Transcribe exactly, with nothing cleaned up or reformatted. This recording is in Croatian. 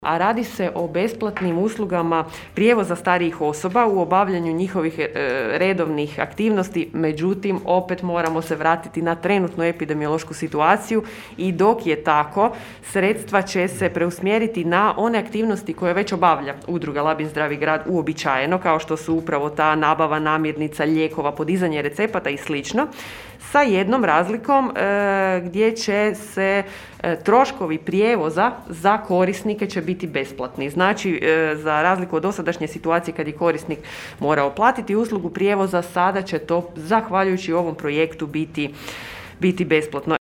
A radi se o besplatnim uslugama prijevoza starijih osoba u obavljanju njihovih e, redovnih aktivnosti, međutim opet moramo se vratiti na trenutnu epidemiološku situaciju i dok je tako, sredstva će se preusmjeriti na one aktivnosti koje već obavlja Udruga Labin Zdravi grad uobičajeno, kao što su upravo ta nabava namirnica, lijekova, podizanje recepata i slično, sa jednom razlikom e, gdje će se e, troškovi prijevoza za korisnike će biti besplatni. Znači, e, za razliku od dosadašnje situacije kad je korisnik morao platiti uslugu prijevoza, sada će to, zahvaljujući ovom projektu, biti, biti besplatno.